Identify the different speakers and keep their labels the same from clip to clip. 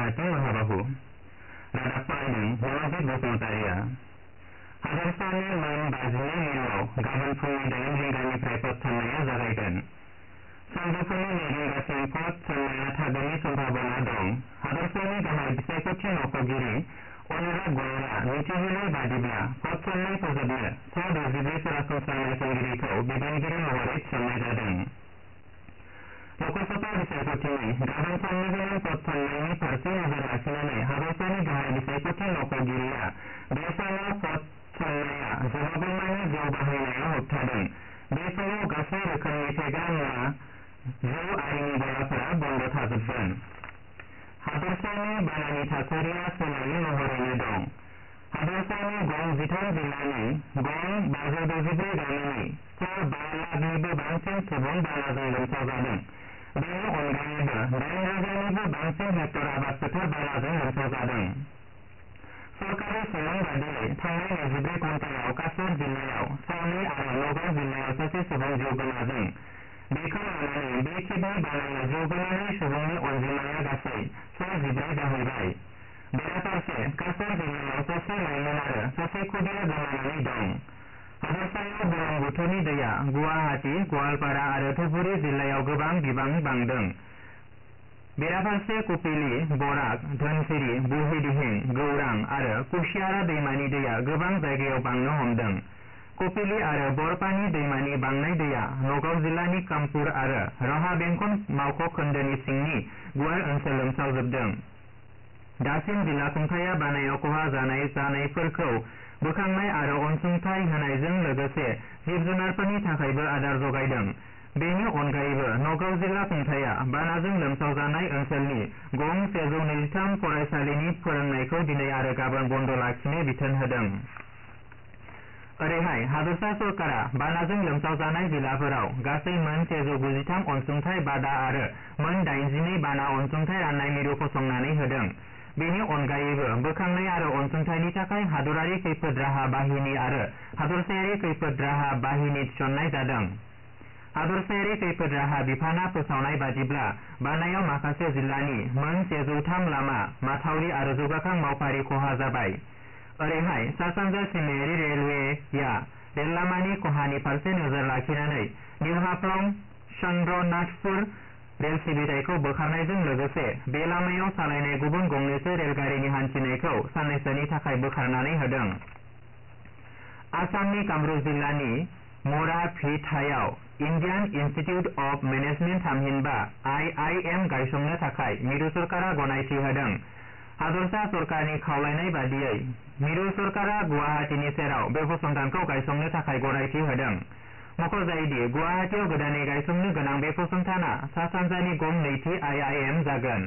Speaker 1: Guwahati Mahabahu. Radak Farayding Wajib Bosumataria. Hadarsaनि Moon Baजिनि मिरुआव गाबोन फुंनि 8 रिंगानिफ्राय पद थिसननाया जागायगोन। सानजौफुनि 2 रिंगासिम पद थिसननाया थागोननि सम्भावना दं। हादरसानि गाहाय बिसायख'थि मावख'गिरि अनुराग गयेलआ मिथिहोनाय बादिब्ला पद थिसननाय फोजोबनो 164 सरासनस्रा मावख'गिरिखौ बिबानगिरि महरै थिसननाय जादों। लोकसभा बिसायख'थिनि गाबोन साननि गोनां पद थिसननायनि फारसे नोजोर लाखिनानै हादरसानि गाहाय बिसायख'थि मावख'गिरिया बे सानाव पद थिसननाया जोबागौमानि जौ बाहायनायाव होबथादों। बे समाव गासै रोखोमनि फेग्रा मुवा जौ आरिनि गलाफोरा बन्द थाजोबगोन। हादरसानि बानानि थासारिया सोलायै महरैनो दं। हादरसानि गं 13 जिल्लानि गं 564 गामिनि सा 5 लाखनिबो बांसिन सुबुं बानाजों लोमसावजादों। बेनि अनगायैबो 8,000निबो बांसिन हेक्टर आबाद फोथार बानाजों लोमसावजादों। सरकारि सुलुं बादियै थांनाय 24 घन्टायाव काछार जिल्लायाव सानै आरो नगाव जिल्लायाव सासे सुबुं जिउ गोमादों। बेखौ लानानै बे खेबनि बानायाव जिउ गोमानाय सुबुंनि अनजिमाया गासै 114 जाहैबाय। बेराफारसे काछार जिल्लायाव सासे लाइमोन आरो सासे खुदिया गोमानानै दं। हादरसायाव बुरलुंबुथुरनि दैया गुवाहाटी, गवालपारा आरो धुबुरी जिल्लायाव गोबां बिबांनि बांदों। बेराफारसे कपिली, बराक, धोनसिरी, बुहिदिहिं, गौरां आरो कुशियारा दैमानि दैया गोबां जायगायाव बांनो हमदों। कपिली आरो बरपानी दैमानि बांनाय दैया नगाव जिल्लानि कामपुर आरो रहा बेंखन मावख' खोन्दोनि सिंनि गुवार ओनसोल लोमसावजोबदों। दासिम जिल्ला खुंथाया बानायाव खहा जानायफोरखौ बोखांनाय आरो अनसुंथाइ होनायजों लोगोसे जिब-जुनारफोरनि थाखायबो आदार जगायदों। बेनि अनगायैबो नगाव जिल्ला खुंथाया बानाजों लोमसावजानाय ओनसोलनि गं 123 फरायसालिनि फोरोंनायखौ दिनै आरो गाबोन बन्द लाखिनो बिथोन होदों। ओरैहाय हादरसा सरकारा बानाजों लोमसावजानाय जिल्लाफोराव गासै मोन 193 अनसुंथाइ बादा आरो मोन 82 बाना अनसुंथाइ राननाय मिरु फसंनानै होदों। बेनि अनगायैबो बोखांनाय आरो अनसुंथाइनि थाखाय हादरारि खैफोद राहा बाहिनी आरो हादरसायारि खैफोद राहा बाहिनी थिसननाय जादों। हादरसायारि खैफोद राहा बिफाना फोसावनाय बादिब्ला बानायाव माखासे जिल्लानि मोन 103 लामा, माथावरि आरो जौगाखां मावफारि खहा जाबाय। ओरैहाय सा-सानजा सिमायारि रेलवेया रेललामानि खहानि फारसे नोजोर लाखिनानै निउ हाफ्लं चन्द्रनाथपुर रेल सिबिथायखौ बोखारनायजों लोगोसे बे लामायाव सालायनाय गुबुन गंनैसो रेलगारिनि हान्थिनायखौ साननैसोनि थाखाय बोखारनानै होदों। आसामनि कामरुप जिल्लानि मराभिटायाव इण्डियान इन्स्टिट्युट अफ मेनेजमेन्ट थामहिनबा IIM गायसंनो थाखाय मिरु सरकारा गनायथि होदों। हादरसा सरकारनि खावलायनाय बादियै मिरु सरकारा गुवाहाटीनि सेराव बे फसंथानखौ गायसंनो थाखाय गनायथि होदों। मख'जायोदि गुवाहाटीयाव गोदानै गायसंनो गोनां बे फसंथाना सा-सानजानि गं 2थि IIM जागोन।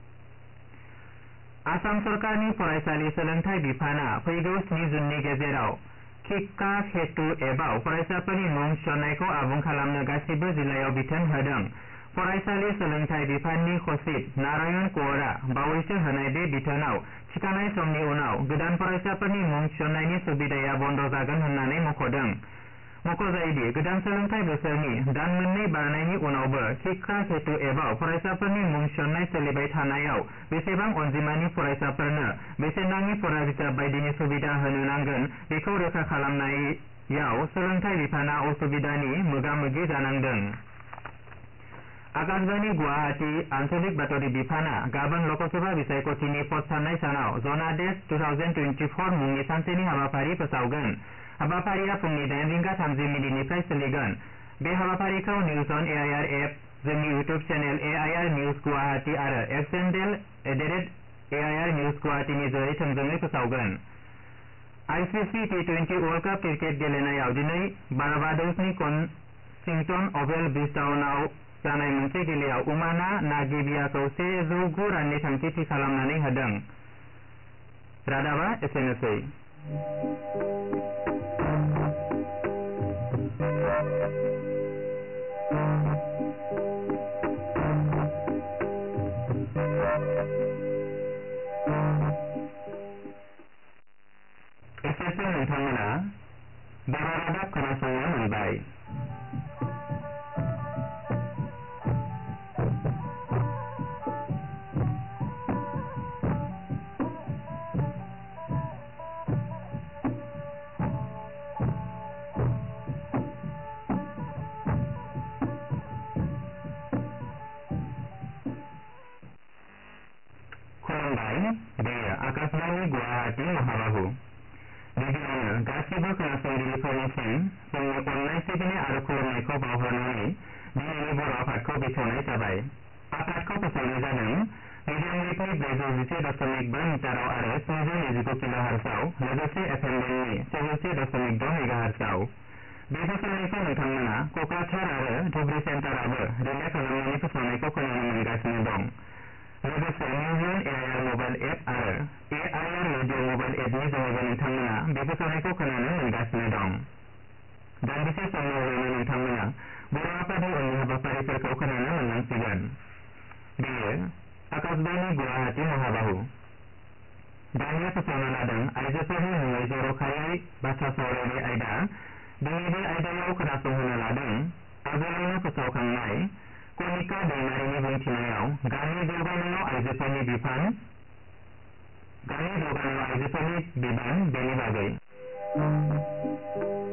Speaker 1: आसाम सरकारनि फरायसालि सोलोंथाइ बिफाना फैगौ 7 जुननि गेजेराव शिक्षा हेतु एबाव फरायसाफोरनि मुं थिसननायखौ आबुं खालामनो गासिबो जिल्लायाव बिथोन होदों। फरायसालि सोलोंथाइ बिफाननि सचिब नारायण कौरआ बावैसो होनाय बे बिथोनाव थिखानाय समनि उनाव गोदान फरायसाफोरनि मुं थिसननायनि सुबिदाया बन्द जागोन होननानै मख'दों। मख'जायोदि गोदान सोलोंथाइ बोसोरनि दान मोननै बारनायनि उनावबो शिक्षा हेतु एबाव फरायसाफोरनि मुं थिसननाय सोलिबाय थानायाव बेसेबां अनजिमानि फरायसाफोरनो बेसेन नाङि फरा बिजाब बायदिनि सुबिदा होनो नांगोन बेखौ रोखा खालामनायाव सोलोंथाइ बिफाना असुबिदानि मोगा-मोगि जानांदों। आकाशबाणी गुवाहाटी आन्चलिक बातरि बिफाना गाबोन लोकसभा बिसायख'थिनि पद थिसननाय सानाव जनादेश 2024 मुंनि सानसेनि हाबाफारि फोसावगोन। हाबाफारिया फुंनि 8 रिंगा 30 मिनिटनिफ्राय सोलिगोन। बे हाबाफारिखौ निउज अन AIR एप, जोंनि YouTube channel AIR news Guwahati आरो एक्स हेन्डेल @AIR निउज गुवाहाटीनि जोहै थोंजोङै फोसावगोन। ICC T20 world cup cricket गेलेनायाव दिनै बार्बाडसनि कनसिंटन अभेल ब्रिजटाउनआव जानाय मोनसे गेलेयाव उमाना नागिबियाखौ 109 राननि थांखि थि खालामनानै होदों। रादाबा एसेनोसै। एसेसो नोंथांमोना बर' रादाब खोनासंनो मोनबाय। नोंथांनि अननाय सिबिनाय आरो खुलुमनायखौ बावहरनानै दिनैनि बर' आफादखौ बेखेवनाय जाबाय। आफादखौ फोसावनाय जादों मिडियाम वेभनि 411.5 मिटाराव आरो 729 किल'हार्ट्जआव लोगोसे FM बेन्डनि 107.6 मेगाहार्ट्जआव। बे फोसावनायखौ नोंथांमोना क'क्राझार आरो धुबरी सेन्टाराबो रिले खालामनानै फोसावनायखौ खोनानो मोनगासिनो दं। लोगोसे निउजिलेन्ड एआइआर मबाइल एप आरो एआइआर रेडिअ मबाइल एपनि जोहैबो नोंथांमोना बे फोसावनायखौ खोनानो मोनगासिनो दं। दान्दिसे समनि उनावनो नोंथांमोना बर' आफादनि उननि हाबाफारिफोरखौ खोनानो मोनलांसिगोन। बेयो आकाशबाणी गुवाहाटी महाबाहु। दानिया फोसावना लादों आइजोफोरनि मुङै जर'खायै बाथ्रा सावरायनाय आयदा। दिनै बे आयदायाव खोनासंहोनो लादों आगोलावनो फोसावखांनाय कनिका दैमारिनि बुंथिनायाव गामि जौगानायाव आइजोफोरनि बिबान बेनि बागै।